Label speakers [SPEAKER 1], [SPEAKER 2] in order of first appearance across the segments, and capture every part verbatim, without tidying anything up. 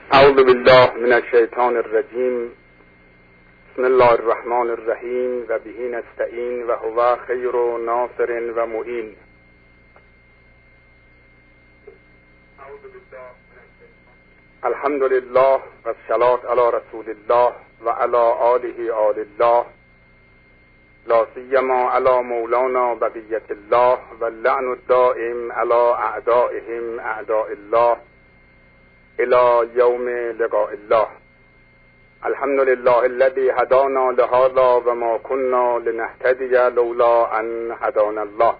[SPEAKER 1] اعوذ بالله من الشیطان الرجیم. بسم الله الرحمن الرحیم و به نستعین و هو خیر و ناصر و معین. الحمد لله و الصلاة علی رسول الله و علی آله آل الله، لا سیما علی مولانا بقیت الله و اللعن الدائم علی اعدائهم اعداء الله الى یوم لقاء الله. الحمد لله الذي هدانا لهذا و ما كنا لنهتدي لولا ان هدانا الله.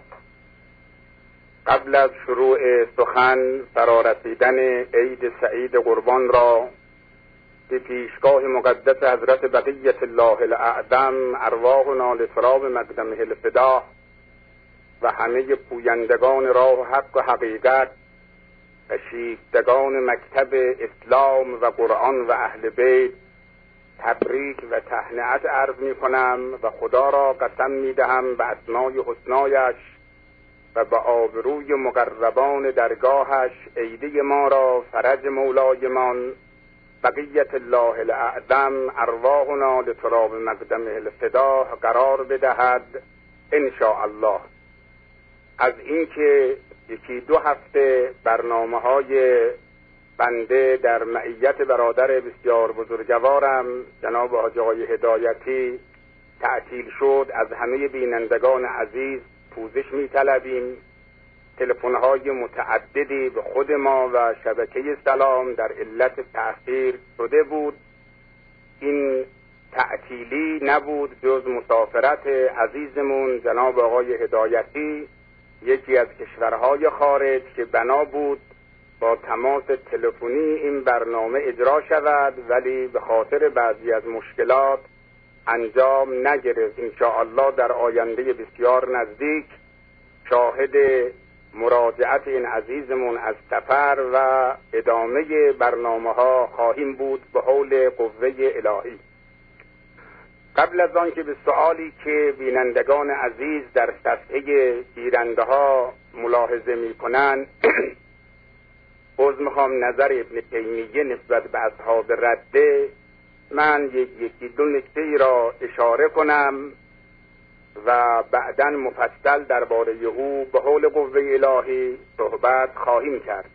[SPEAKER 1] قبل از شروع سخن فرارسیدن عید سعید قربان را به پیشگاه مقدس حضرت بقیت الله الاعظم ارواحنا لتراب مقدمه الفدا و همه پویندگان راه حق و حقیقت و شیفتگان مکتب اسلام و قرآن و اهل بیت تبریک و تهنئت عرض می کنم و خدا را قسم می دهم به اسمای حسنایش و به آبروی مقربان درگاهش عیده ما را فرج مولایمان بقیت الله الاعظم ارواحنا لتراب مقدمه الفدا قرار بدهد ان شاء الله. از اینکه یکی دو هفته برنامه های بنده در معیت برادر بسیار بزرگوارم جناب حاج آقای هدایتی تعطیل شد، از همه بینندگان عزیز پوزش می طلبیم. تلفن‌های متعددی به خود ما و شبکه سلام در علت تأخیر شده بود. این تعطیلی نبود جز مسافرت عزیزمون جناب آقای هدایتی، یکی از کشورهای خارج، که بنا بود با تماس تلفنی این برنامه اجرا شود، ولی به خاطر بعضی از مشکلات انجام نگرفت. انشاءالله در آینده بسیار نزدیک شاهد مراجعت این عزیزمون از سفر و ادامه برنامه ها خواهیم بود به حول قوه الهی. قبل از آن که به سؤالی که بینندگان عزیز در صفحه گیرنده ها ملاحظه می کنند باز میخوام نظر ابن تیمیه نسبت به اصحاب رده، من یکی دو نکته ای را اشاره کنم و بعداً مفصل درباره او به حول قوه الهی صحبت خواهیم کرد.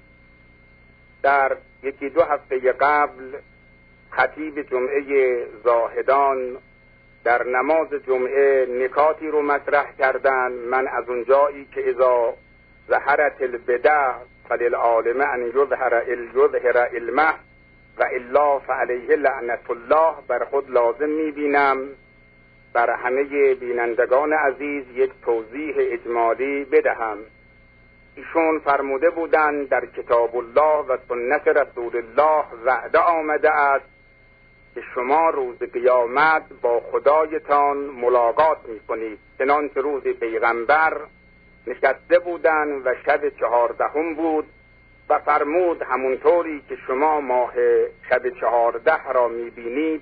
[SPEAKER 1] در یکی دو هفته قبل خطیب جمعه زاهدان در نماز جمعه نکاتی رو مطرح کردن. من از اونجایی که اذا ظهرت البدع فللعالم ان یظهر یظهر علمه و الا فعلیه لعنت الله بر خود لازم میبینم بر همه بینندگان عزیز یک توضیح اجمالی بدهم. ایشون فرموده بودند در کتاب الله و سنت رسول الله وعده آمده است که شما روز قیامت با خدایتان ملاقات می کنید، چنانچه روز پیغمبر نشسته بودند و شب چهاردهم بود و فرمود همونطوری که شما ماه شب چهارده را می بینید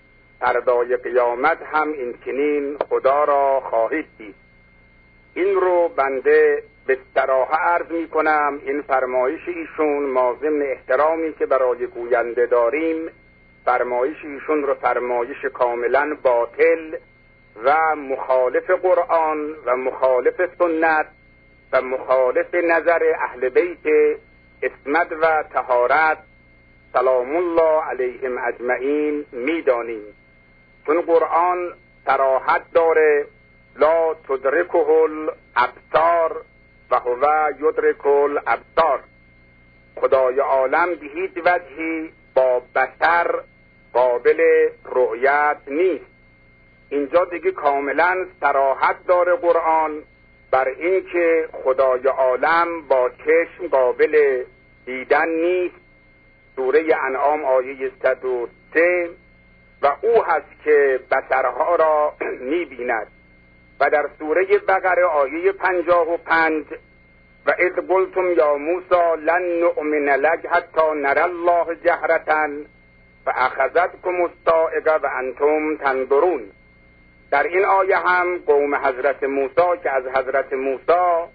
[SPEAKER 1] فردای قیامت هم این چنین خدا را خواهید دید. این رو بنده به صراحت عرض می کنم. این فرمایش ایشون ما ضمن احترامی که برای گوینده داریم، فرمایش ایشون رو فرمایش کاملا باطل و مخالف قرآن و مخالف سنت و مخالف نظر اهل بیت عصمت و طهارت سلام الله علیهم اجمعین میدانیم. چون قرآن صراحت داره لا تدرکه الابصار و هو یدرک الابصار، خدای عالم به هیچ وجهی با بصر قابل رؤیت نیست. اینجا دیگه کاملا صراحت داره قرآن بر این که خدای عالم با چشم قابل دیدن نیست. سوره انعام آیه صد و سه و او هست که بصرها را می‌بیند. و در سوره بقره آیه پنجاه و پنج و اذ قلتم یا موسی لن نؤمن لک حتی نری الله جهرة فاخذتكم الصاعقه و انتم تنظرون. در این آیه هم قوم حضرت موسی که از حضرت موسی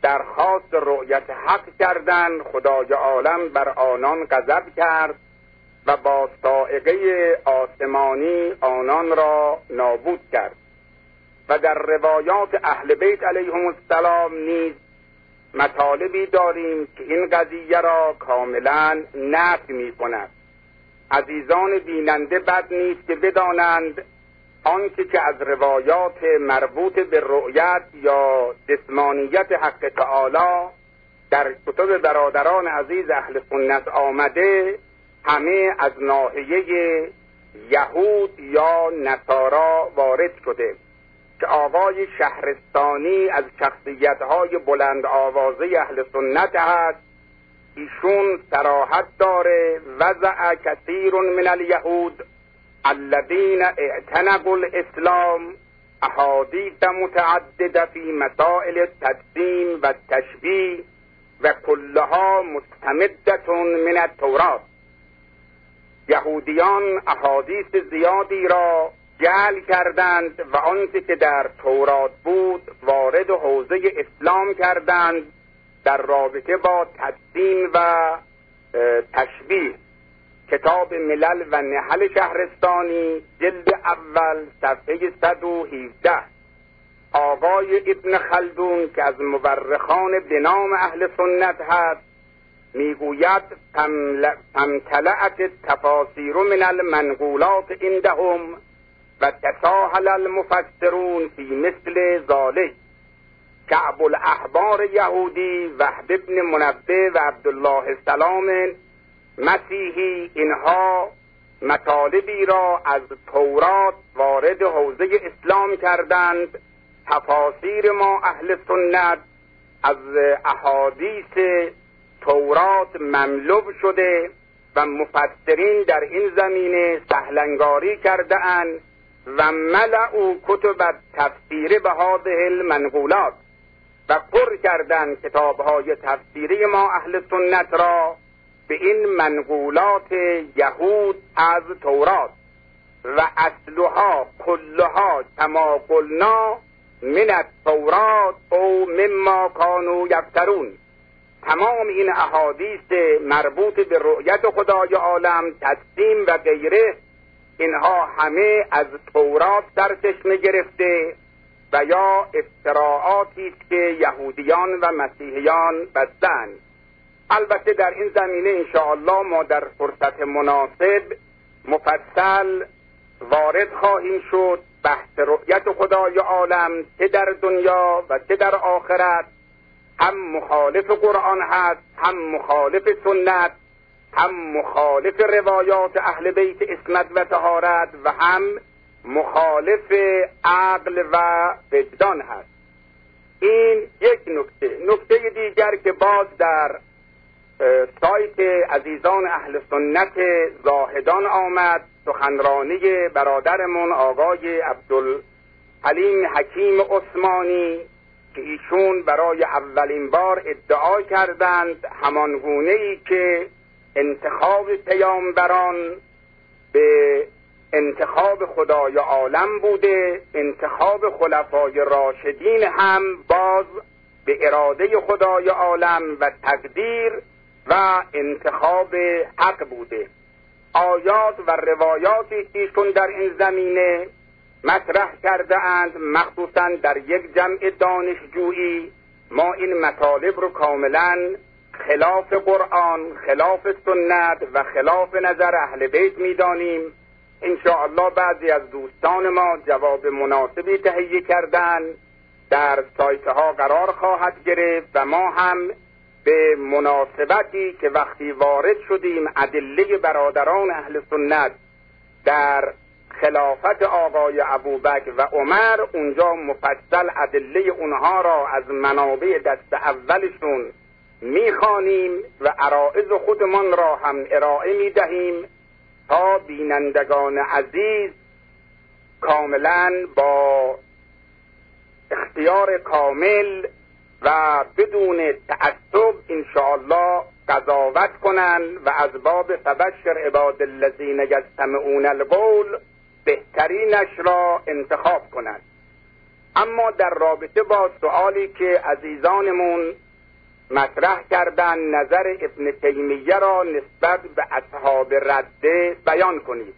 [SPEAKER 1] درخواست رؤیت حق کردند، خدای عالم بر آنان غضب کرد و با صاعقه آسمانی آنان را نابود کرد. و در روایات اهل بیت علیهم السلام نیز مطالبی داریم که این قضیه را کاملا نفی می کند. عزیزان بیننده بد نیست که بدانند آنچه که از روایات مربوط به رؤیت یا جسمانیت حق تعالی در کتب برادران عزیز اهل سنت آمده همه از ناحیه یهود یا نصارا وارد شده که آقای شهرستانی از شخصیت‌های بلند آوازه اهل سنت هست. ایشون صراحت داره وضع کثیر من الیهود الذین اعتنقوا الاسلام احادیث متعدده فی مسائل التجسیم و التشبیه و کلها مستمدة من التورات. یهودیان احادیث زیادی را جعل کردند و آنچه که در تورات بود وارد حوزه اسلام کردند در رابطه با تجسیم و تشبیه. کتاب ملل و نحل شهرستانی جلد اول صفحه صد و هفده. آقای ابن خلدون که از مورخان به نام اهل سنت هست میگوید فامتلأت التفاسیر من المنقولات عندهم و تساهل المفسرون فی مثل ذلک. کعب الاحبار یهودی، وهب ابن منبه و عبدالله سلام مسیحی اینها مطالبی را از تورات وارد حوزه اسلام کردند. تفاسیر ما اهل سنت از احادیث تورات مملو شده و مفسرین در این زمینه سهلنگاری کرده اند و ملأوا کتب تفسیر به هذه المنقولات و پر کردند کتاب‌های تفسیری ما اهل سنت را به این منقولات یهود از تورات و اصلها کلها کما قلنا من التورات او مما کانوا یفترون. تمام این احادیث مربوط به رؤیت خدای عالم، تجسیم و غیره اینها همه از تورات سرچشمه گرفته و یا افتراعاتی است که یهودیان و مسیحیان بستند. البته در این زمینه انشاءالله ما در فرصت مناسب مفصل وارد خواهیم شد. بحث رؤیت خدای عالم چه در دنیا و چه در آخرت هم مخالف قرآن هست، هم مخالف سنت، هم مخالف روایات اهل بیت عصمت و طهارت و هم مخالف عقل و وجدان هست. این یک نکته. نکته دیگر که باز در سایت عزیزان اهل سنت زاهدان آمد، سخنرانی برادرمون آقای عبدالحلیم حکیم عثمانی که ایشون برای اولین بار ادعا کردند همانگونه‌ای که انتخاب پیامبران به انتخاب خدای عالم بوده، انتخاب خلفای راشدین هم باز به اراده خدای عالم و تقدیر و انتخاب حق بوده. آیات و روایاتی که ایشون در این زمینه مطرح کرده اند، مخصوصا در یک جمع دانشجویی، ما این مطالب رو کاملا خلاف قرآن، خلاف سنت و خلاف نظر اهل بیت میدانیم. انشاءالله بعضی از دوستان ما جواب مناسبی تهیه کردن، در سایت ها قرار خواهد گرفت و ما هم به مناسبتی که وقتی وارد شدیم ادله برادران اهل سنت در خلافت آقای ابوبکر و عمر، اونجا مفصل ادله اونها را از منابع دست اولشون میخوانیم و عرائض خودمان را هم ارائه میدهیم تا بینندگان عزیز کاملا با اختیار کامل و بدون تعصب انشاءالله قضاوت کنند و از باب فبشر عباد الذین یستمعون القول بهترینش را انتخاب کنند. اما در رابطه با سؤالی که عزیزانمون مطرح کردن نظر ابن تیمیه را نسبت به اصحاب رده بیان کنید.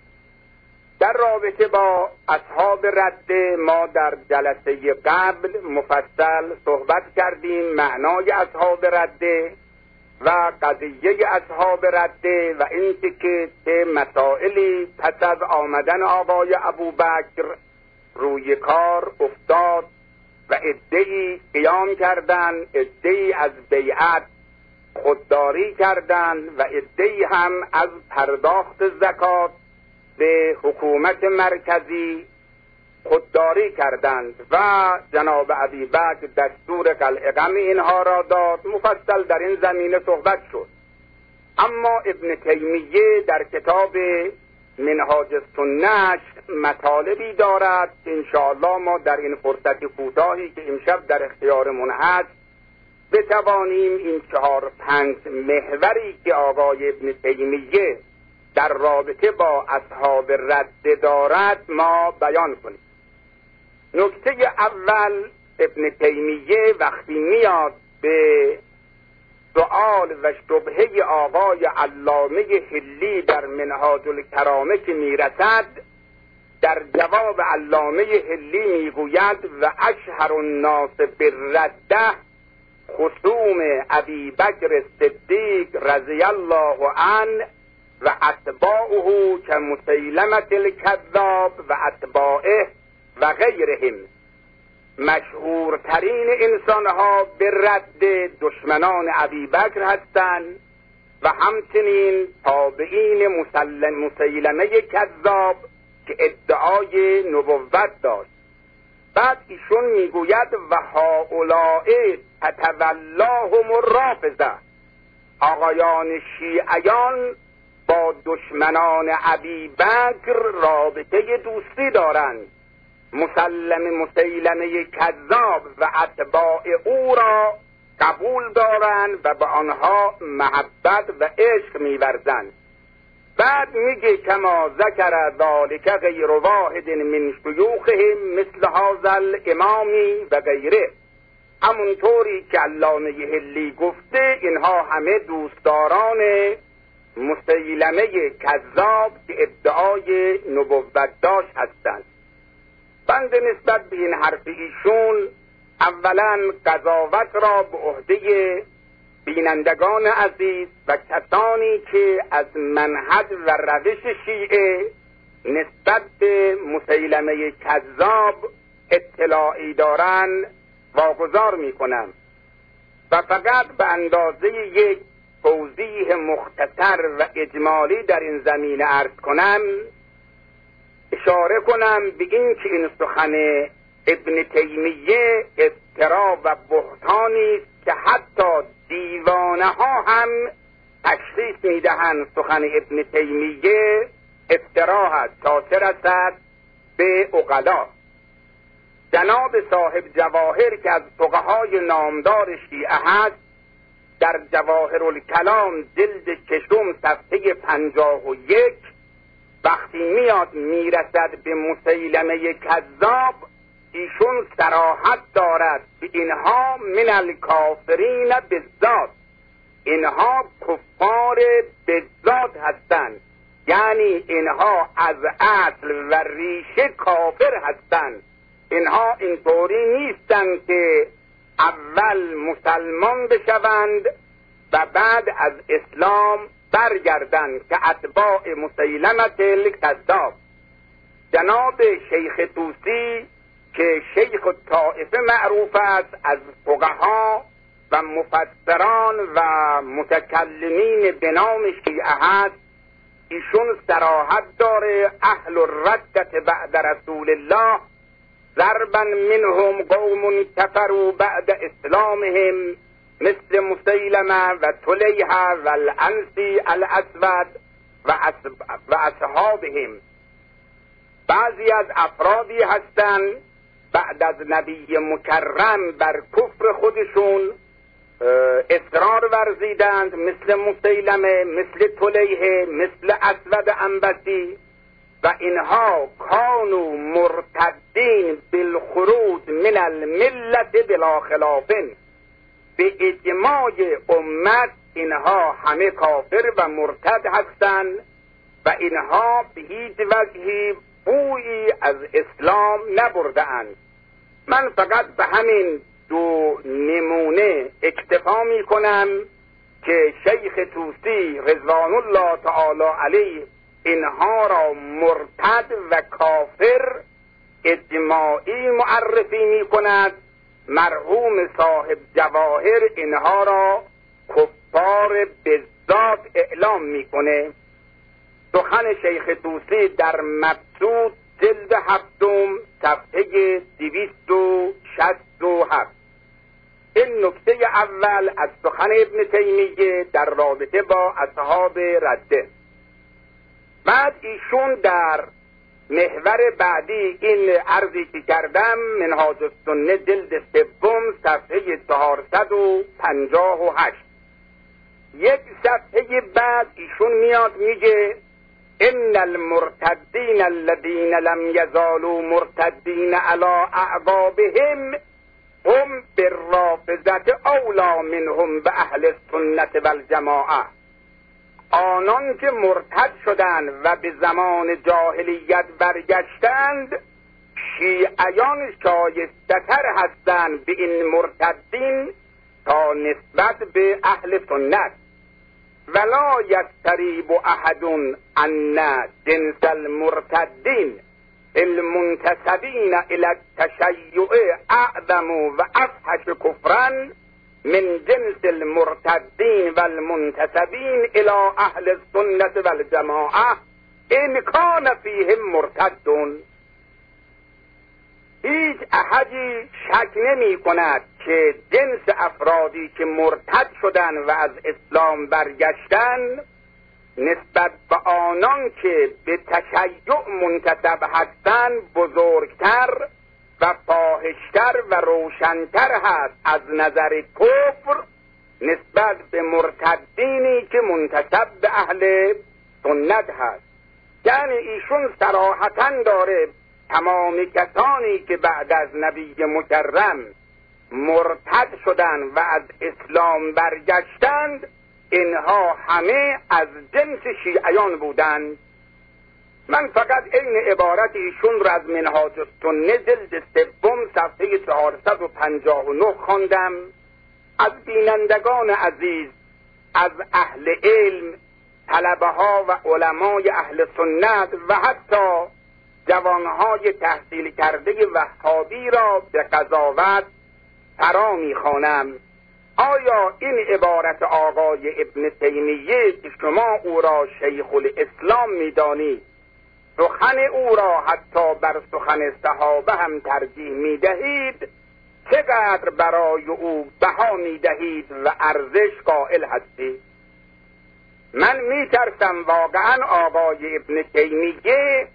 [SPEAKER 1] در رابطه با اصحاب رده ما در جلسه قبل مفصل صحبت کردیم، معنای اصحاب رده و قضیه اصحاب رده و اینکه که چه مسائلی پس از آمدن آقای ابوبکر روی کار افتاد و عده‌ای قیام کردند، عده‌ای از بیعت خودداری کردند و عده‌ای هم از پرداخت زکات به حکومت مرکزی خودداری کردند و جناب ابوبکر دستور قلع غم اینها را داد. مفصل در این زمینه صحبت شد. اما ابن تیمیه در کتاب منهاج السنه مطالبی دارد که انشاءالله ما در این فرصت کوتاهی که امشب در اختیارمون هست بتوانیم این چهار پنج محوری که آقای ابن تیمیه در رابطه با اصحاب رده دارد ما بیان کنیم. نکته اول، ابن تیمیه وقتی میاد به سؤال و شبهه آقای علامه حلی در منهاج الکرامه که میرسد، در جواب علامه حلی میگوید و اشهر الناس بالرده خصوم ابی بکر صدیق رضی الله عنه و اتباعه که مسیلمه الکذاب و اتباعه و غیرهم. مشهورترین انسانها به رد دشمنان ابی بکر هستند و همچنین تابعین مسیلمه کذاب که ادعای نبوت داشت. بعد ایشون میگوید و هؤلاء تتولاهم الرافضه، آقایان شیعیان با دشمنان ابی بکر رابطه دوستی دارند. مسلم مسیلمه کذاب و اتباع او را قبول دارند و به آنها محبت و عشق می‌ورزند. بعد میگه کما ذکر ذالک غیر واحد من شیوخهم مثل هذا الامامی و غیره. همونطوری که علامه حلی گفته اینها همه دوستداران مسیلمه کذاب که ادعای نبوت داشت هستند. بنده نسبت به این حرف ایشون اولا قضاوت را به عهده بینندگان عزیز و کسانی که از منهج و روش شیعه نسبت به مسیلمه کذاب اطلاعی دارند واگذار می کنم و فقط به اندازه یک توضیح مختصر و اجمالی در این زمینه عرض کنم، اشاره کنم به این که این سخن ابن تیمیه افترا و بهتانی است که حتی دیوانه ها هم تشخیص میدهند سخن ابن تیمیه افترا هست تا چه رسد به عقلا. جناب صاحب جواهر که از فقهای نامدار شیعه هست در جواهر الکلام جلد ششم صفحه پنجاه و یک وقتی میاد میرسد به مسیلمه کذاب ایشون صراحت دارد که اینها من الکافرین بالذات، اینها کفار بالذات هستند، یعنی اینها از اصل و ریشه کافر هستند. اینها اینطوری نیستند که اول مسلمان بشوند و بعد از اسلام برگردند که اتباع مسیلمه الکذاب. جناب شیخ طوسی که شیخ الطائفه معروف است از فقها و مفسران و متکلمین به نام شیعه هست، ایشون صراحت داره اهل الردت بعد رسول الله ضربا منهم قوم کفروا بعد اسلامهم مثل مسیلمه و طلیحه و الانسی الاسود و اصحابهم. بعضی از افرادی هستند بعد از نبی مکرم بر کفر خودشون اصرار ورزیدند، مثل مسیلمه، مثل طلیحه، مثل اسود انبسی، و اینها کانوا مرتدین بالخروج من الملت بلا خلافن. به اجماع امت اینها همه کافر و مرتد هستند و اینها به هیچ وجهی بویی از اسلام نبرده‌اند. من فقط به همین دو نمونه اکتفا می کنم که شیخ طوسی رضوان الله تعالی علیه اینها را مرتد و کافر اجماعی معرفی می کند. مرحوم صاحب جواهر اینها را کفار بذات اعلام می کنه. سخن شیخ طوسی در مبسوط جلد هفتم صفحه دویست و شصت و هفت. این نکته اول از سخن ابن تیمیه در رابطه با اصحاب رده. بعد ایشون در محور بعدی این عرضی که کردم منهاج السنه جلد سوم صفحه چهارصد و پنجاه و هشت، یک صفحه بعد ایشون میاد میگه ان المرتدین الذین لم یزالوا مرتدین علی اعقابهم هم بالرافضة اولا منهم به اهل السنت والجماعه. آنان که مرتد شدند و به زمان جاهلیت برگشتند، شیعیان شایسته‌تر هستند به این مرتدین تا نسبت به اهل سنت. ولا یستریب احد ان جنس المرتدین المنتسبین الی التشیع اعظم و افحش کفرا من جنس المرتدین والمنتسبین الی اهل السنت والجماعه ان کان فیهم مرتدون. هیچ احدی شک نمی کند که جنس افرادی که مرتد شدن و از اسلام برگشتن نسبت به آنان که به تشیع منتسب هستند بزرگتر و فاحشتر و روشنتر هست از نظر کفر نسبت به مرتدینی که منتسب به اهل سنت هست. یعنی ایشون صراحتاً داره تمام کسانی که بعد از نبی مکرم مرتد شدند و از اسلام برگشتند اینها همه از جنس شیعیان بودند. من فقط این عبارت ایشون را از منهاج السنه جلد سوم صفحه چهارصد و پنجاه و نه خواندم. از بینندگان عزیز، از اهل علم، طلبه ها و علمای اهل سنت و حتی جوانهای تحصیل کرده وهابی را به قضاوت فرا می‌خوانم. آیا این عبارت آقای ابن تیمیه که شما او را شیخ الاسلام می‌دانید، سخن او را حتی بر سخن صحابه هم ترجیح می‌دهید، چقدر برای او بها می‌دهید و ارزش قائل هستید؟ من می‌ترسم واقعاً آقای ابن تیمیه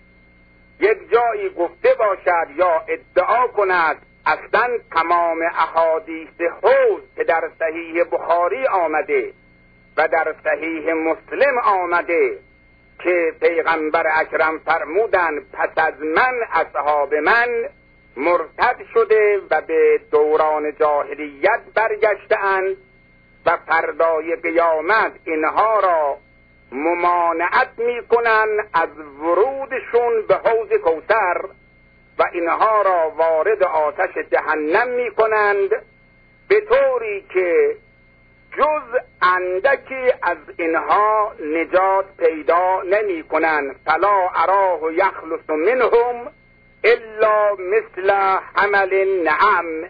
[SPEAKER 1] یک جایی گفته باشد یا ادعا کند اصلا تمام احادیث حوض که در صحیح بخاری آمده و در صحیح مسلم آمده که پیغمبر اکرم فرمودن پس از من اصحاب من مرتد شده و به دوران جاهلیت برگشتند و فردای قیامت اینها را ممانعت میکنن از ورودشون به حوض کوثر و اینها را وارد آتش جهنم میکنند به طوری که جز اندکی از اینها نجات پیدا نمیکنند. فلا اراه یخلص منهم الا مثل حمل نعم.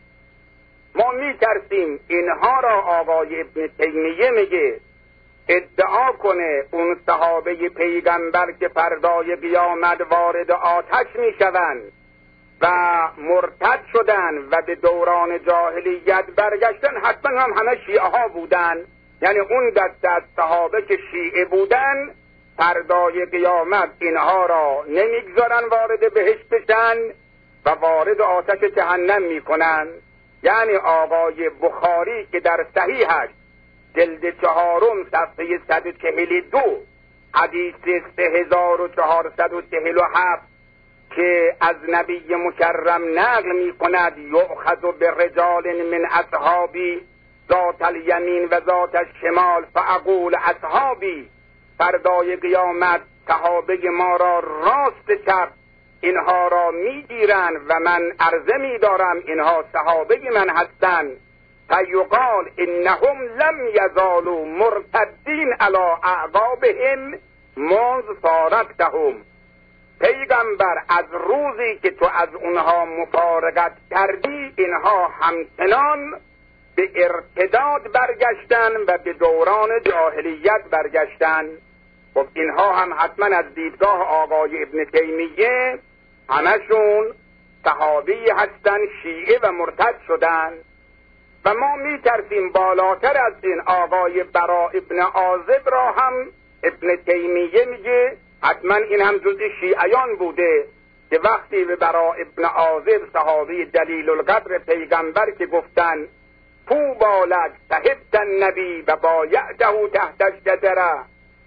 [SPEAKER 1] ما میترسیم اینها را آقای ابن تیمیه میگه ادعا کنه اون صحابه پیغمبر که فردای قیامت وارد آتش میشوند و مرتد شدن و به دوران جاهلیت برگشتن، حتما هم همه شیعه ها بودن. یعنی اون دسته از صحابه که شیعه بودن فردای قیامت اینها را نمیگذارن وارد بهشت بشن و وارد آتش جهنم میکنن. یعنی آقای بخاری که در صحیحش جلد چهارم صفحه صد و چهل و دو حدیث سه هزار و چهارصد و چهل و هفت که از نبی مکرم نقل می کند یؤخذ برجال من اصحابی ذات الیمین و ذات الشمال فاقول اصحابی، فردای قیامت صحابه ما را راست چپ اینها را میگیرند و من عرضه می‌دارم اینها صحابه من هستند. فیقال انهم لم یزالوا مرتدین علی اعقابهم منذ فارقتهم، پیغمبر از روزی که تو از اونها مفارقت کردی اینها همچنان به ارتداد برگشتن و به دوران جاهلیت برگشتن. خب اینها هم حتما از دیدگاه آقای ابن تیمیه همشون صحابی هستن، شیعه و مرتد شدن و ما میترسیم بالاتر از این آقای برا ابن عازب را هم ابن تیمیه میگه حتما این هم جز شیعیان بوده که وقتی به برا ابن عازب صحابی جلیل القدر پیغمبر که گفتن طوبی لک صحبت النبی و بایعته تحت الشجره،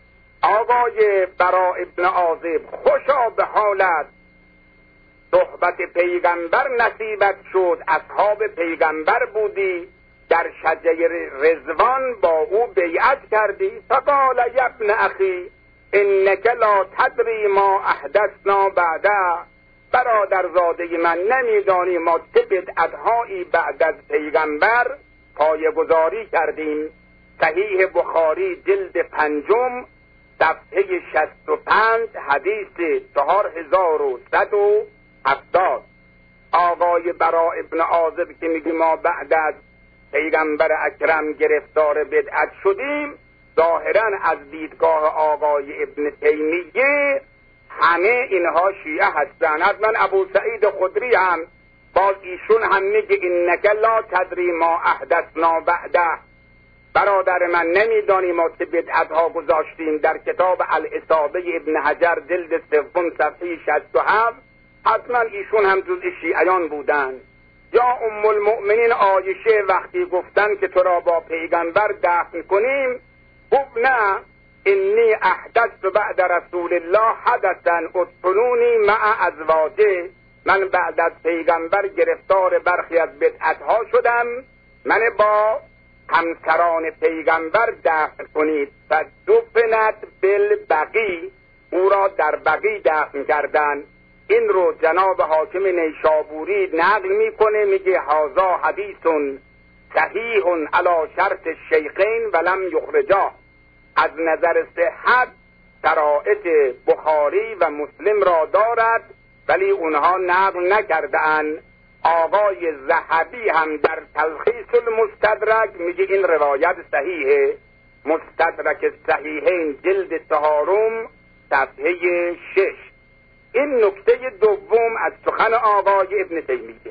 [SPEAKER 1] آقای برا ابن عازب خوشا به حالت صحبت پیغمبر نصیبت شد، اصحاب پیغمبر بودی، در شجره رضوان با او بیعت کردی. فقال یا ابن اخی انک لا تدری ما احدثنا بعده، برادرزاده من نمیدانی ما چه بدعتهایی بعد از پیغمبر پایه‌گذاری کردیم. صحیح بخاری جلد پنجم صفحه شصت و پنج حدیث چهار هزار و صد و هفتاد. آقای برا ابن عازب که میگه ما بعد از پیغمبر اکرم گرفتار بدعت شدیم، ظاهرا از دیدگاه آقای ابن تیمیه همه اینها شیعه هستن. حتما ابو سعید خدری هم باز ایشون هم میگه انک لا تدری ما احدثنا بعده، برادر من نمیدانی ما چه بدعت ها گذاشتیم. در کتاب الاصابه ابن حجر جلد سوم صفحه شصت و هفت حتما ایشون هم جز شیعیان بودن. یا ام المؤمنین عایشه وقتی گفتن که تو را با پیغمبر دفن کنیم، گفت نه انی احدثت بعد رسول الله حدثا ادفنونی مع ازواجه، من بعد از پیغمبر گرفتار برخی از بدعت ها شدم، من با همسران پیغمبر دفن کنید. فدفنت بالبقیع، او را در بقیع دفن کردن. این رو جناب حاکم نیشابوری نقل میکنه، میگه هذا حدیث صحیح علی شرط الشیخین ولم یخرجا، از نظر صحت شرایط بخاری و مسلم را دارد ولی اونها نقل نکرده‌اند. آقای ذهبی هم در تلخیص المستدرک میگه این روایت صحیحه، مستدرک صحیحین جلد چهارم صفحه شش. این نکته دوم از سخن آقای ابن تیمیه.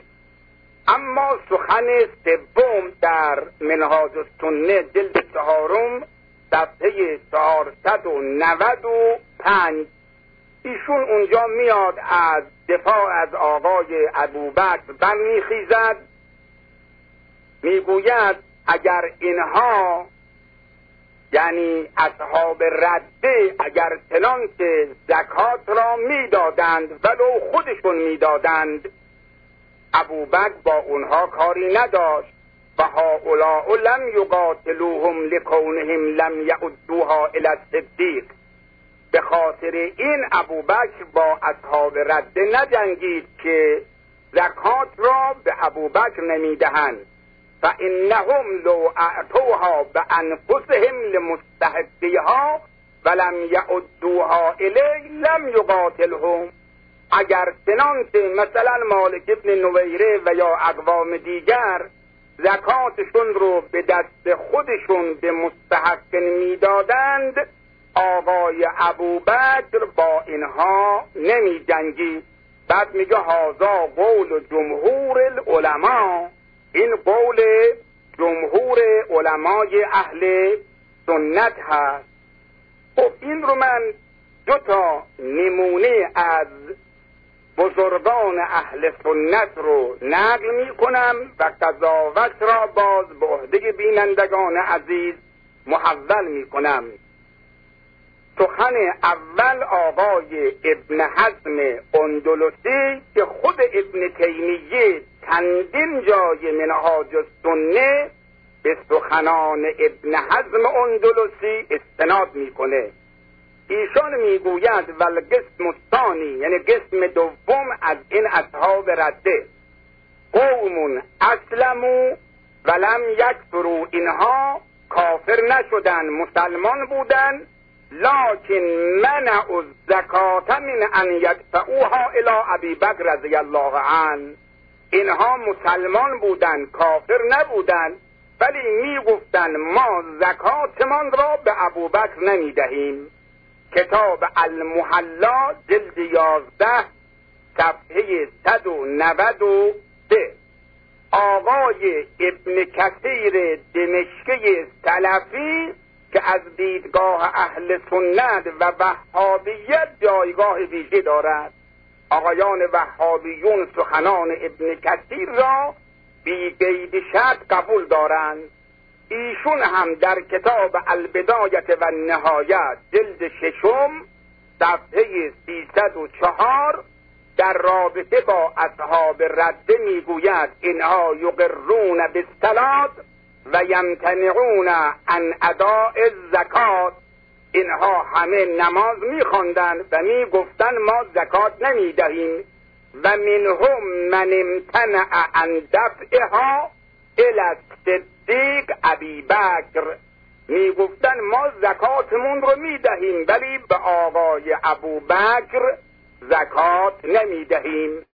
[SPEAKER 1] اما سخن سوم در منهاج السنه جلد چهارم صفحه چهارصد و نود و پنج، ایشون اونجا میاد از دفاع از آقای ابوبکر برمیخیزد، میگوید اگر اینها یعنی اصحاب رده اگر چنان که زکات را میدادند ولو خودشون میدادند، ابوبکر با اونها کاری نداشت. و هؤلاء لم یقاتلوهم لکونهم لم یعدوها الی الصدیق، به خاطر این ابوبکر با اصحاب رده نجنگید که زکات را به ابوبکر نمیدهند. فانهم لو اعطوها بانفسهم لمستحقیها ولم یعدوها الی لم یقاتلهم، اگر چنانچه مثلا مالک ابن نویره و یا اقوام دیگر زکاتشون رو به دست خودشون به مستحق میدادند، آقای ابوبکر با اینها نمی جنگید. بعد میگه هذا قول جمهور العلماء، این قول جمهور علمای اهل سنت هست. خب این رو من دو تا نمونه از بزرگان اهل سنت رو نقل می کنم و قضاوت را باز به عهده بینندگان عزیز محول می کنم. سخن اول آقای ابن حزم اندلسی که خود ابن تیمیه چندین جای منهاج السنه به سخنان ابن حزم اندلسی استناد میکنه. ایشان میگوید والقسم الثانی، یعنی قسم دوم از این اصحاب رده، قوم اسلموا ولم یکفروا، اینها کافر نشدن، مسلمان بودن، لکن منعوا الزکات من ان یدفعوها الی ابی بکر رضی الله عنه، اینها مسلمان بودن، کافر نبودن، ولی میگفتن ما زکاتمان را به ابوبکر نمیدهیم. کتاب المحلا جلد یازده صفحه صد و نود و سه. آقای ابن کثیر دمشقی سلفی که از دیدگاه اهل سنت و وهابیت جایگاه ویژه دارد، آقایان وهابیون سخنان ابن کثیر را بی قید شرط قبول دارند. ایشون هم در کتاب البدایت و نهایت جلد ششم صفحه سیصد و چهار در رابطه با اصحاب رده میگوید اینها یقرون بالصلاة و یمتنعون عن اداء الزکات، اینها همه نماز میخواندند و میگفتند ما زکات نمیدهیم. و منهم من امتنع عن دفعها الی الصدیق ابی بکر، میگفتند ما زکاتمون رو میدهیم ولی به آقای ابوبکر زکات نمیدهیم.